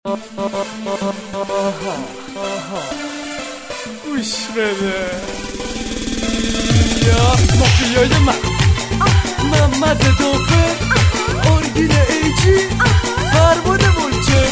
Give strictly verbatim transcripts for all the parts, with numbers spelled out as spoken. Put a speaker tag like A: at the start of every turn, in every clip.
A: گوش بده یا مافیای من محمد دافه آرگین ایجی فرمود ملچه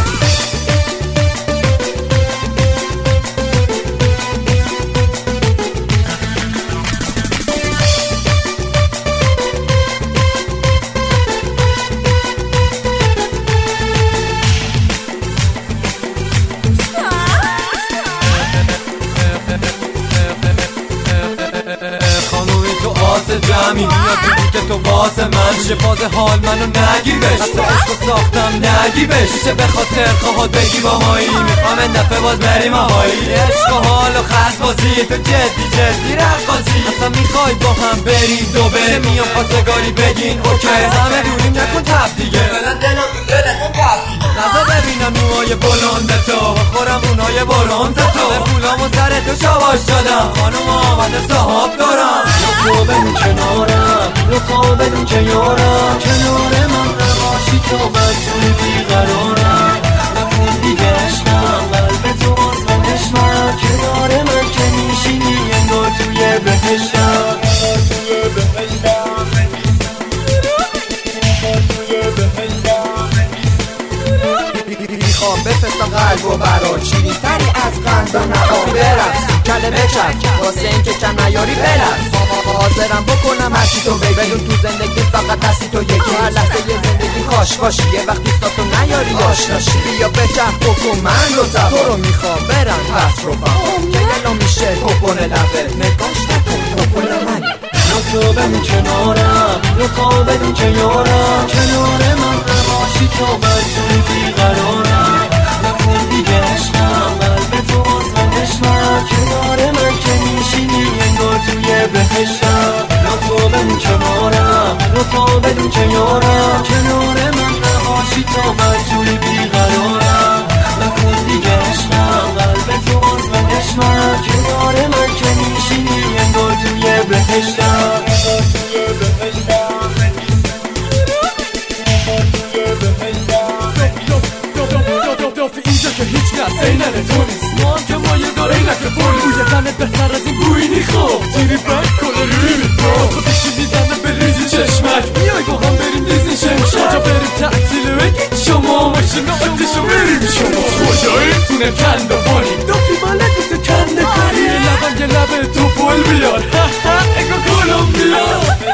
B: جمعی میاد تو که تو واسه من چه فاز حال منو نگیر بش اصلا عشقو ساختم نگی بش چه به خاطر خواهد بگی با مایی میخوام این دفعه باز بریم آهایی عشق و حال و خست بازی تو جدی جدی رقاصی اصلا میخوای با هم بریم دو چه میام خواستگاری بگین اوکی همه دونیم نکن تب دیگه بلند دلم تو دلتون تب دیگه نزا ببینم موهای بلند تو خورم اونهای بلند تو به پولام و سر تو شواش شدم خانوم آمده صاحب دارم تو بدون کنارم لطفا بدون که یارم کنار من نباشی تو بدون بیقرارم نکن دیگه عشقم قلب تو باز و نشمم کنار من که میشینی انگار توی بهشتم توی بهشتم توی بهشتم میخوام بفرستم قلب و برات شیرین تری از قند و نبا برقص کله بچک واسه این که کم نیاری بلرز حاضرم بکنم هرچی تو بگی بدون تو زندگی فقط دستی تو یکی هر لحظه یه زندگی خوش باشی یه وقت دوستاتو نیاری آشناشی بیا بچرخ بکن من رو تب تو رو میخوام برم پس رو فهم که یلو میشه کپون لبت نگاش نکن کپون منی تو بدون کنارم لطفا بدون که یارم کنار من نباشی تو بدون بیقرارم نکن دیگه عشقم قلب تو باز و نشمم کنار من که میشینی انگار توی بهشتم تو بدون کنارم لطفا بدون که یارم کنار من نباشی تو بدون بیقرارم نکن دیگه عشقم قلب تو باز و نشمم کنار من که میشینی انگار توی بهشتم
A: اینجا که هیچ کس اینه تو نیست ما هم که مایه داره اینه که پولیس بوی تنت بهتر از این بوینی خوب تیری بک کنه روی تو خودشی میزنه به ریزی چشمک میای با هم بریم دیزنی شمشک کجا بریم تعطیل بگید شما ماشین آتیشو بریم شما کجایی تونه کنده بانیم دافی بلدی تو کنده کاری لبم یه لبه تو پل بیار ها ها اگه کلم بیار